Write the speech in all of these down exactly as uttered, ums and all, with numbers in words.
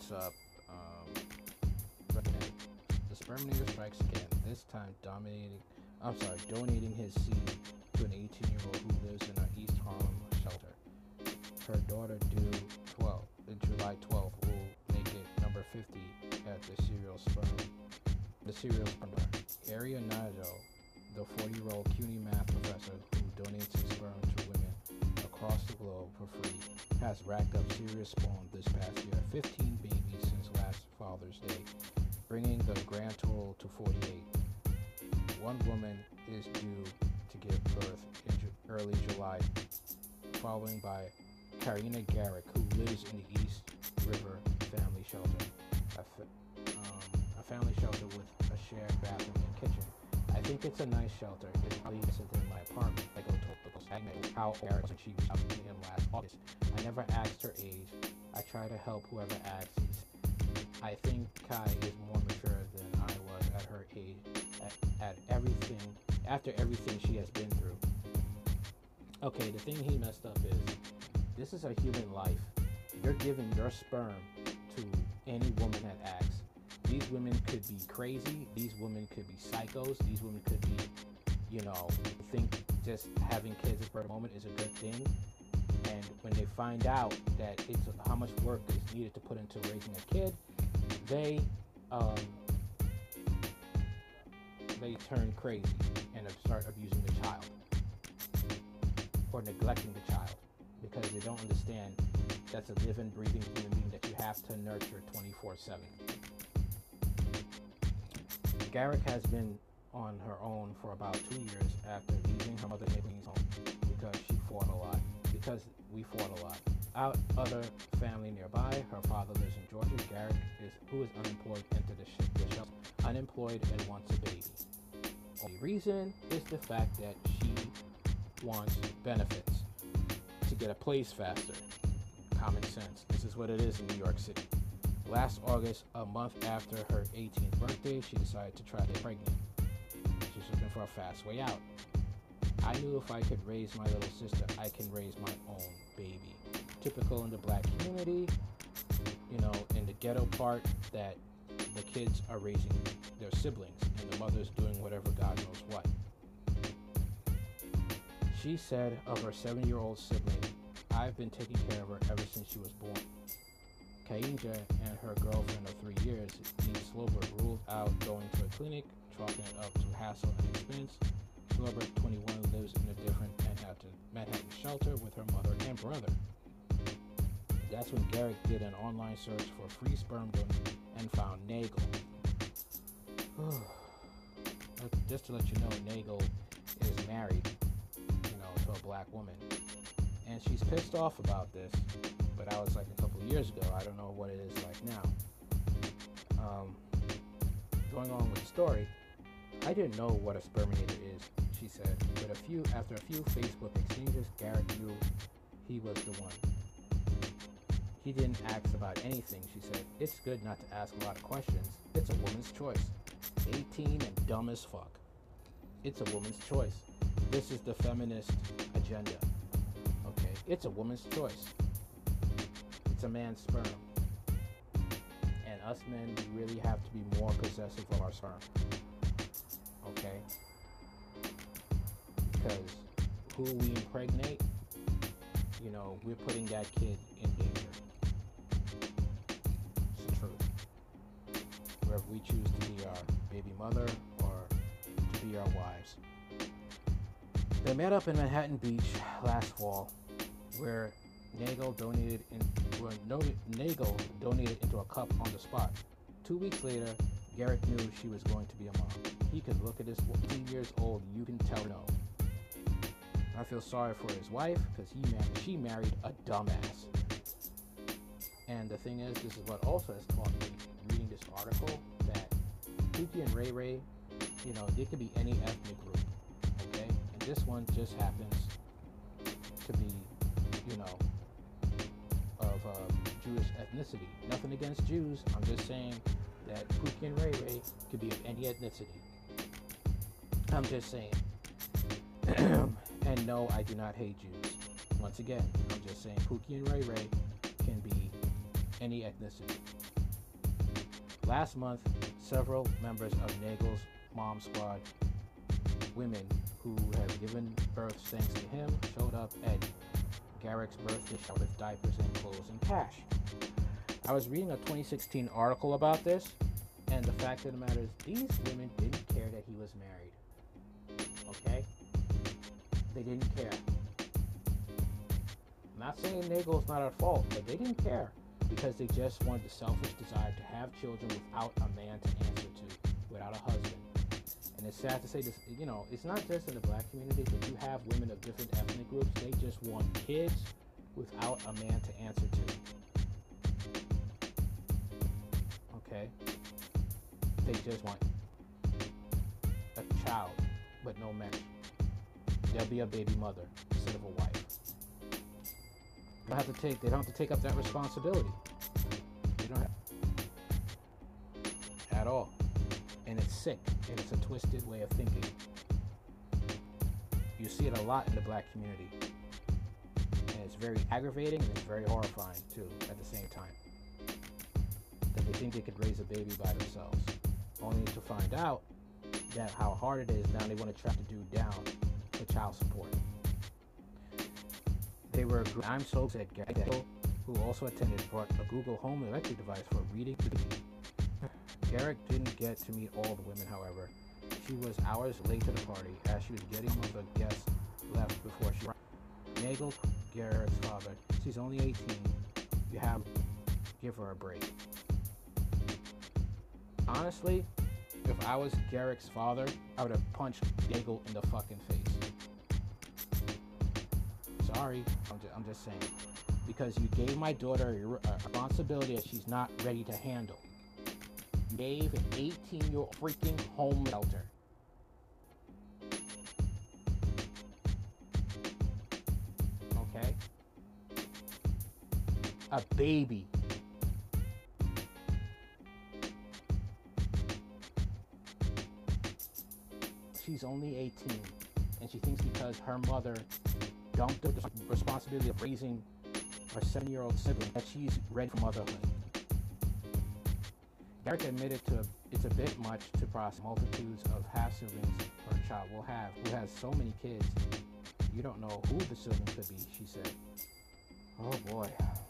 what's up? Um, the Sperminator strikes again. This time, dominating. I'm sorry, donating his seed to an eighteen-year-old who lives in an East Harlem shelter. Her daughter, due twelve, July twelfth, will make it number fifty at the serial sperm. The serial sperm donor. Area Nigel, the forty-year-old CUNY math professor who donates his sperm to women across the globe for free, has racked up serious spawn this past year, fifteen babies since last Father's Day, bringing the grand total to forty-eight. One woman is due to give birth in ju- early July, following by Karina Garrick, who lives in the East River Family Shelter, a, fa- um, a family shelter with a shared bathroom and kitchen. I think it's a nice shelter. It's probably nicer than my apartment. I go to the stagnant how Garrick was when she reached out to him last August. I never asked her age. I try to help whoever asks. I think Kai is more mature than I was at her age, at, at everything, after everything she has been through. Okay, the thing he messed up is, this is a human life. You're giving your sperm to any woman that asks. These women could be crazy. These women could be psychos. These women could be, you know, think just having kids at the moment is a good thing. And when they find out that it's how much work is needed to put into raising a kid, they um, they turn crazy and start abusing the child or neglecting the child because they don't understand that's a living, breathing human being that you have to nurture twenty-four seven. Garrick has been on her own for about two years after leaving her mother Nicolene's home because she fought a lot. Because we fought a lot. Our other family nearby, her father lives in Georgia. Garrick is who is unemployed entered the, sh- the shelter, unemployed and wants a baby. Only reason is the fact that she wants benefits to get a place faster. Common sense. This is what it is in New York City. Last August, a month after her eighteenth birthday, she decided to try to get pregnant. She's looking for a fast way out. I knew if I could raise my little sister, I can raise my own baby. Typical in the black community, you know, in the ghetto part, that the kids are raising their siblings and the mother's doing whatever God knows what. She said of her seven-year-old sibling, I've been taking care of her ever since she was born. Kainja and her girlfriend of three years, Dee Slobert, ruled out going to a clinic, chalking it up to hassle and expense. Slobert, twenty-one, lives in a different Manhattan, Manhattan shelter with her mother and brother. That's when Garrick did an online search for free sperm donor and found Nagel. Just to let you know, Nagel is married, you know, to a black woman. And she's pissed off about this, but I was like a couple of years ago. I don't know what it is like now. Um, going on with the story, I didn't know what a sperminator is, she said, but a few after a few Facebook exchanges, Garrick knew he was the one. He didn't ask about anything, she said. It's good not to ask a lot of questions. It's a woman's choice. eighteen and dumb as fuck. It's a woman's choice. This is the feminist agenda. Okay, it's a woman's choice. It's a man's sperm. And us men, we really have to be more possessive of our sperm. Okay? Because who we impregnate, you know, we're putting that kid in danger. It's the truth. Whether we choose to be our baby mother or to be our wives. They met up in Manhattan Beach last fall, where Nagel donated in, where Nagel donated into a cup on the spot. Two weeks later, Garrick knew she was going to be a mom. He could look at this eighteen years old, you can tell no. I feel sorry for his wife because he mar- she married a dumbass. And the thing is, this is what also has taught me reading this article, that Pookie and Ray Ray, you know, they could be any ethnic group, okay? And this one just happens to be, you know, of uh, Jewish ethnicity. Nothing against Jews. I'm just saying that Pookie and Ray Ray could be of any ethnicity. I'm just saying. And no, I do not hate Jews. Once again, I'm just saying Pookie and Ray Ray can be any ethnicity. Last month, several members of Nagel's Mom Squad, women who have given birth thanks to him, showed up at Garrick's birthday shower with diapers and clothes and cash. I was reading a twenty sixteen article about this, and the fact of the matter is these women didn't care that he was married. Okay? They didn't care. I'm not saying Nagel's not at fault, but they didn't care because they just wanted the selfish desire to have children without a man to answer to, without a husband. And it's sad to say this, you know, it's not just in the black community, but you have women of different ethnic groups. They just want kids without a man to answer to. Okay? They just want a child, but no marriage. They'll be a baby mother instead of a wife. They don't have to take. They don't have to take up that responsibility. They don't have at all, and it's sick, and it's a twisted way of thinking. You see it a lot in the black community, and it's very aggravating and it's very horrifying too at the same time. That they think they could raise a baby by themselves, only to find out that how hard it is. Now they want to track the dude down for child support. They were. I'm so sad. Garrick, who also attended, brought a Google Home electric device for reading. Garrick didn't get to meet all the women, however. She was hours late to the party as she was getting some of the guests left before she arrived. Nagel, Garrick's father. She's only eighteen. You have to give her a break. Honestly, if I was Garrick's father, I would have punched Nagel in the fucking face. Sorry, I'm just, I'm just saying. Because you gave my daughter a, a responsibility that she's not ready to handle. You gave an eighteen-year-old freaking home shelter. Okay? A baby. She's only eighteen, and she thinks because her mother dumped the responsibility of raising her seven-year-old sibling that she's ready for motherhood. Garrick admitted to it's a bit much to process multitudes of half-siblings her child will have, who has so many kids. You don't know who the sibling could be, she said. Oh boy.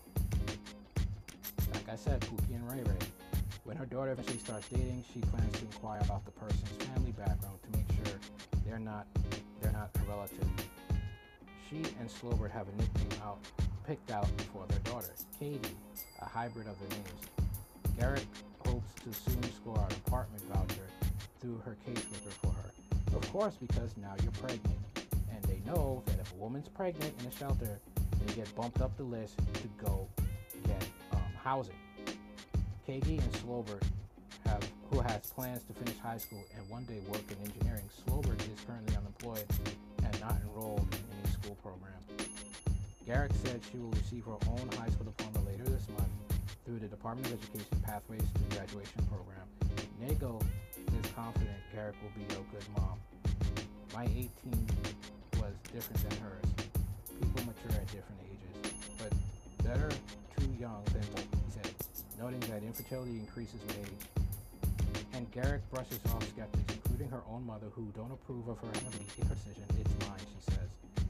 Like I said, Pookie and Ray Ray. When her daughter eventually starts dating, she plans to inquire about the person's family background to make sure they're not they're not a relative. She and Slobert have a nickname out picked out for their daughter, Katie, a hybrid of their names. Garrick hopes to soon score an apartment voucher through her caseworker for her. Of course, because now you're pregnant, and they know that if a woman's pregnant in a shelter, they get bumped up the list to go get um, housing. Katie and Slobert have, who has plans to finish high school and one day work in engineering. Slobert is currently unemployed and not enrolled in any school program. Garrick said she will receive her own high school diploma later this month through the Department of Education Pathways to Graduation program. Nagel is confident Garrick will be a good mom. My eighteen was different than hers. People mature at different ages, but better too young than old, he said, noting that infertility increases with age. And Garrick brushes off skeptics, including her own mother, who don't approve of her ability in her decision. It's mine, she says.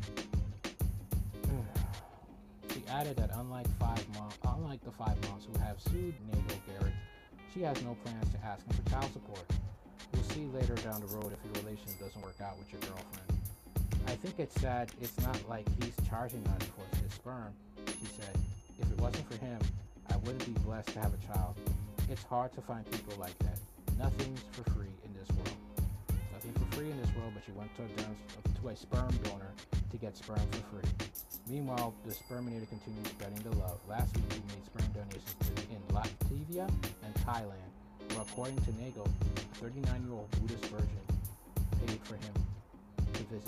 She added that unlike five mom, unlike the five moms who have sued Nagel Garrick, she has no plans to ask him for child support. We'll see later down the road if your relation doesn't work out with your girlfriend. I think it's sad it's not like he's charging us for his sperm, she said. If it wasn't for him, I wouldn't be blessed to have a child. It's hard to find people like that. Nothing's for free in this world. Nothing for free in this world, but you went to a, to a sperm donor to get sperm for free. Meanwhile, the Sperminator continues spreading the love. Last week, we made sperm donations in Latvia and Thailand, where, according to Nagel, a thirty-nine-year-old Buddhist virgin paid for him to visit.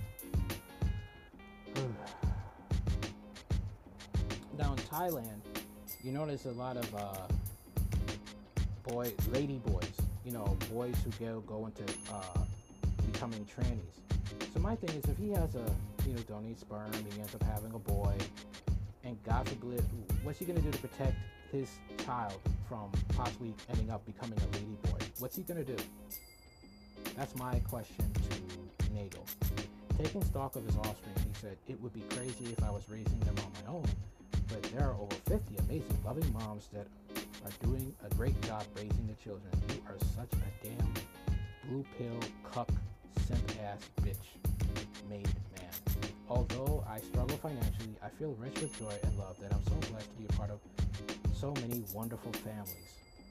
Now in Thailand, you notice a lot of uh, boy, lady boys, you know, boys who go, go into uh, becoming trannies. So my thing is, if he has a, you know, donate sperm, he ends up having a boy, and God forbid, what's he going to do to protect his child from possibly ending up becoming a lady boy? What's he gonna do? That's my question to Nagel. Taking stock of his offspring, he said, it would be crazy if I was raising them on my own, but there are over fifty amazing, loving moms that are doing a great job raising the children. You are such a damn blue pill, cuck, simp ass bitch made man. Although I struggle financially, I feel rich with joy and love that I'm so blessed to be a part of so many wonderful families.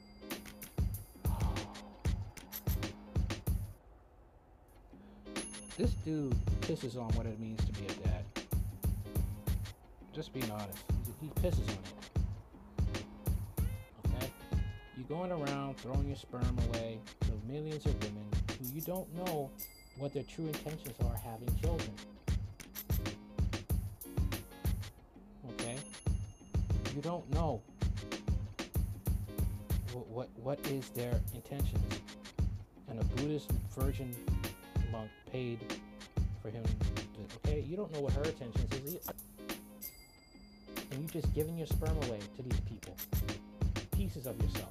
This dude pisses on what it means to be a dad. Just being honest, he, he pisses on it. Okay? You going around throwing your sperm away to millions of women who you don't know what their true intentions are having children. Okay? You don't know what what, what is their intentions. And a Buddhist virgin monk paid for him to, okay, you don't know what her intentions is either. And you just giving your sperm away to these people, pieces of yourself.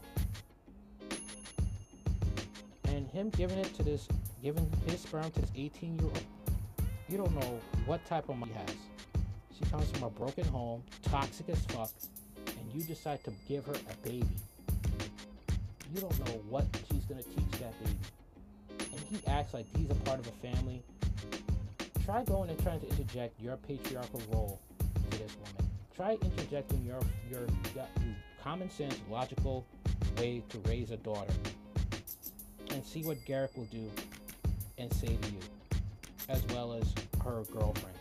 And him giving it to this, giving his sperm to this eighteen year old, you don't know what type of mom he has. She comes from a broken home, toxic as fuck, and you decide to give her a baby. You don't know what she's gonna teach that baby. And he acts like he's a part of a family. Try going and trying to interject your patriarchal role to this woman. Try interjecting your your, your common sense, logical way to raise a daughter, and see what Garrick will do and say to you, as well as her girlfriend.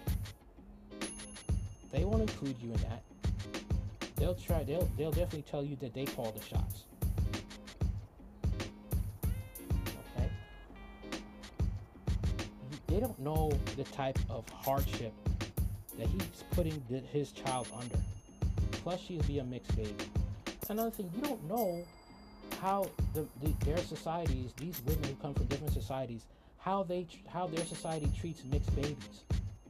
They won't include you in that. They'll try. They'll they'll definitely tell you that they call the shots. They don't know the type of hardship that he's putting th- his child under. Plus, she'll be a mixed baby. Another thing, you don't know how the, the, their societies, these women who come from different societies, how they tr- how their society treats mixed babies.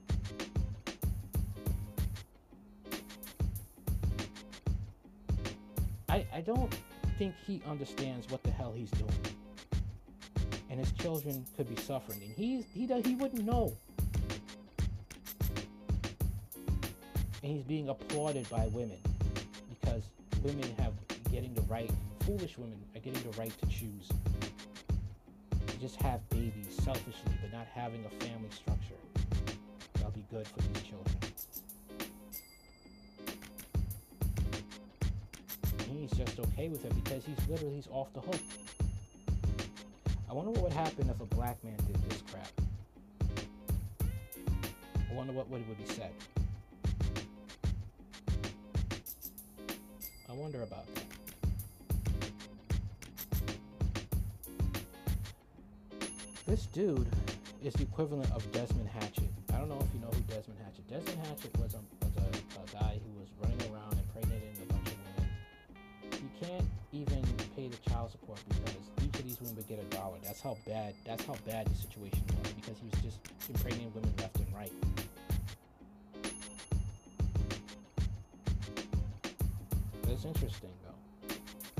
I I don't think he understands what the hell he's doing. And his children could be suffering, and he's he does he wouldn't know. And he's being applauded by women because women have getting the right. Foolish women are getting the right to choose to just have babies selfishly, but not having a family structure that'll be good for these children. And he's just okay with it because he's literally he's off the hook. I wonder what would happen if a black man did this crap. I wonder what would be said. I wonder about that. This dude is the equivalent of Desmond Hatchett. I don't know if you know who Desmond Hatchett. Desmond Hatchett was a, was a, a guy who was running around impregnating a bunch of women. You can't even pay the child support because each of these women would get a dollar. That's how bad. That's how bad the situation was because he was just impregnating women left and right. That's interesting, though.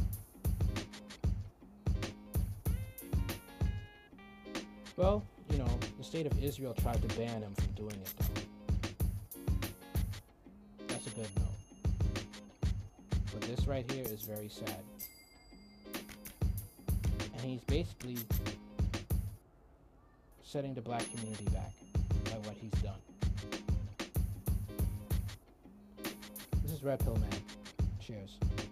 Well, you know, the state of Israel tried to ban him from doing it, though. That's a good note. But this right here is very sad. And he's basically setting the black community back by what he's done. This is Red Pill Man. Cheers.